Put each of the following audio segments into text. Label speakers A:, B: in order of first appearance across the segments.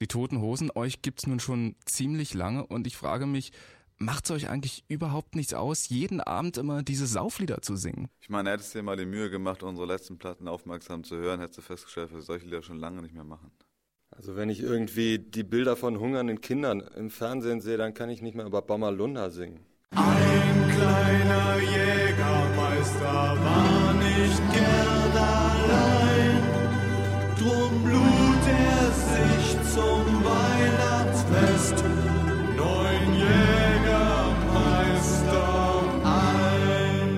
A: Die Toten Hosen, euch gibt's nun schon ziemlich lange und ich frage mich, macht's euch eigentlich überhaupt nichts aus, jeden Abend immer diese Sauflieder zu singen?
B: Ich meine, hättest du dir mal die Mühe gemacht, unsere letzten Platten aufmerksam zu hören, hättest du festgestellt, dass wir solche Lieder schon lange nicht mehr machen.
C: Also wenn ich irgendwie die Bilder von hungernden Kindern im Fernsehen sehe, dann kann ich nicht mehr über Bommerlunder singen.
D: Ein kleiner Jägermeister war nicht gern allein, drum lud er sich zum Weihnachtsfest 9 Jägermeister ein.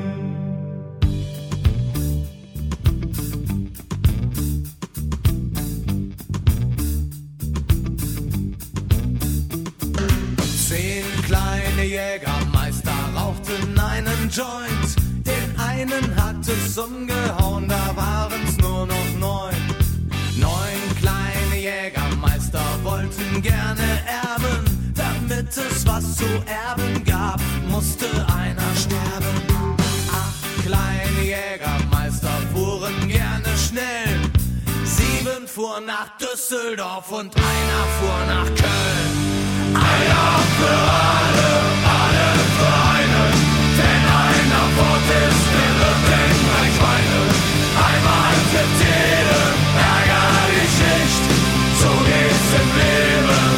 D: Zehn kleine Jägermeister rauchten einen Joint, den einen hat es umgehauen, da waren's nur noch 9. 9 kleine Jägermeister wollten gerne erben, damit es was zu erben gab, musste einer sterben. 8 kleine Jägermeister fuhren gerne schnell, 7 fuhren nach Düsseldorf und einer fuhr nach Köln. Einer für alle, alle für einen, wenn einer fort ist, der wird den gleich weinen. Einmal trifft jeden, ärger dich nicht, so geht's im Leben,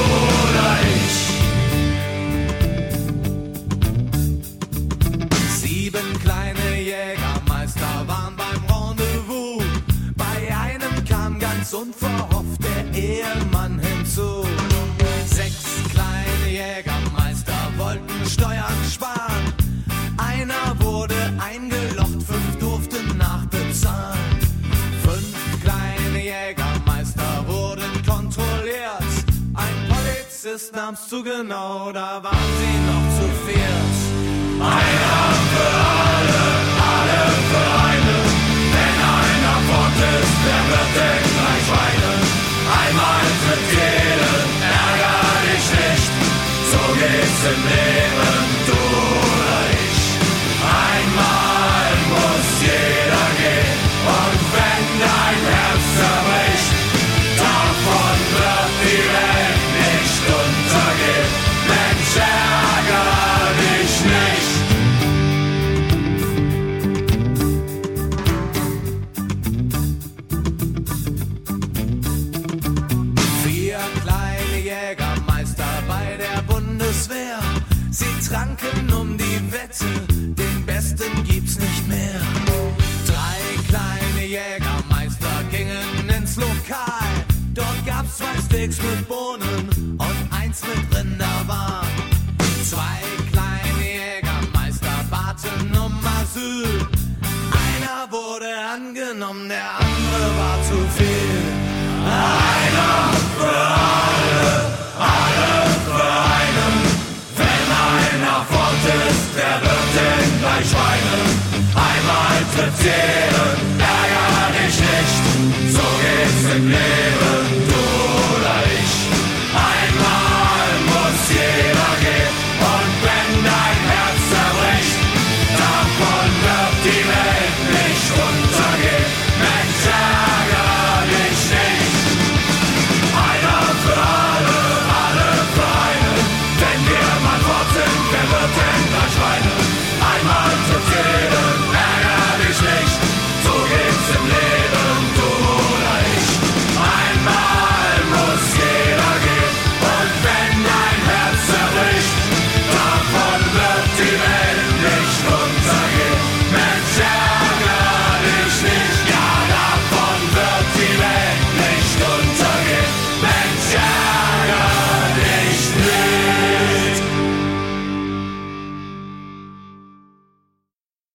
D: du oder ich. 7 kleine Jägermeister waren beim Rendezvous, bei einem kam ganz unverhofft der Ehemann hinzu. 6 kleine Jägermeister wollten Steuern sparen, einer wurde eingelocht, 5 durften nachbezahlen. 5 kleine Jägermeister wurden kontrolliert, ein Polizist nahm's zu genau, da waren sie noch zu viert. Einer für alle, alle für einen, wenn einer fort ist, wer wird denn gleich weinen? Einmal trifft jeden, ärger dich nicht, so geht's im Leben, du oder ich. Einmal muss jeder gehen, und wenn dein Herz zerbricht, davon wird die Welt nicht untergehen. Mensch, ärger dich nicht. Sie tranken um die Wette, den Besten gibt's nicht mehr. 3 kleine Jägermeister gingen ins Lokal, dort gab's 2 Steaks mit Bohnen und 1 mit Rinderwahn. 2